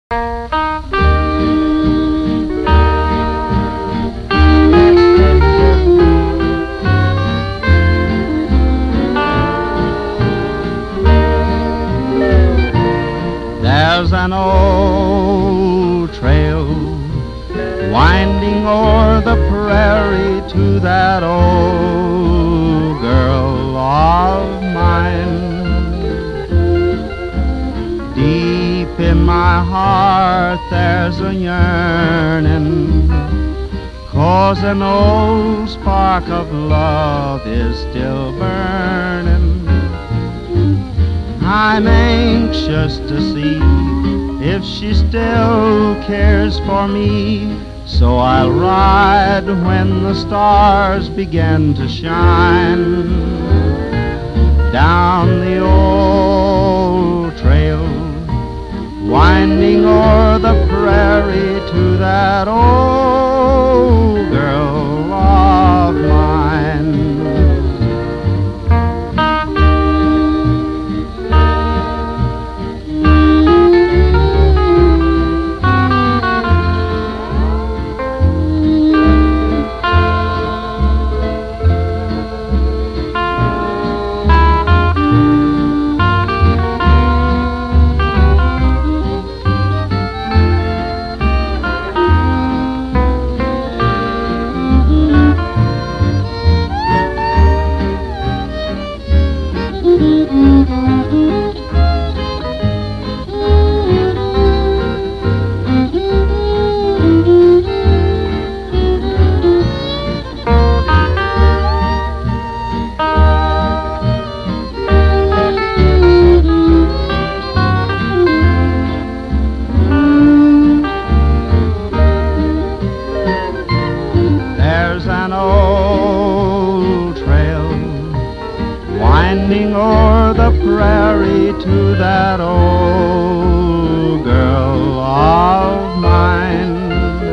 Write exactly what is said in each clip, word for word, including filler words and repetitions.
There's an old trail winding o'er the prairie to that old girl of mine. Deep in my heart there's a yearning, 'cause an old spark of love is still burning. I'm anxious to see if she still cares for me, so I'll ride when the stars begin to shine. Down the old trail, winding o'er the prairie to that old girl of mine. There's an old trail winding o'er the prairie to that old girl of mine.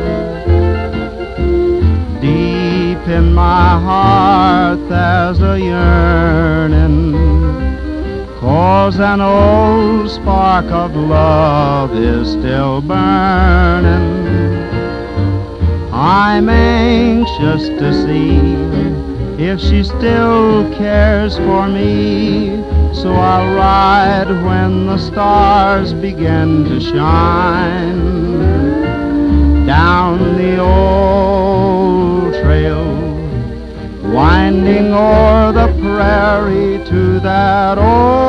Deep in my heart there's a yearning, 'cause an old spark of love is still burning. I'm anxious to see if she still cares for me, so I'll ride when the stars begin to shine. Down the old trail, winding o'er the prairie to that old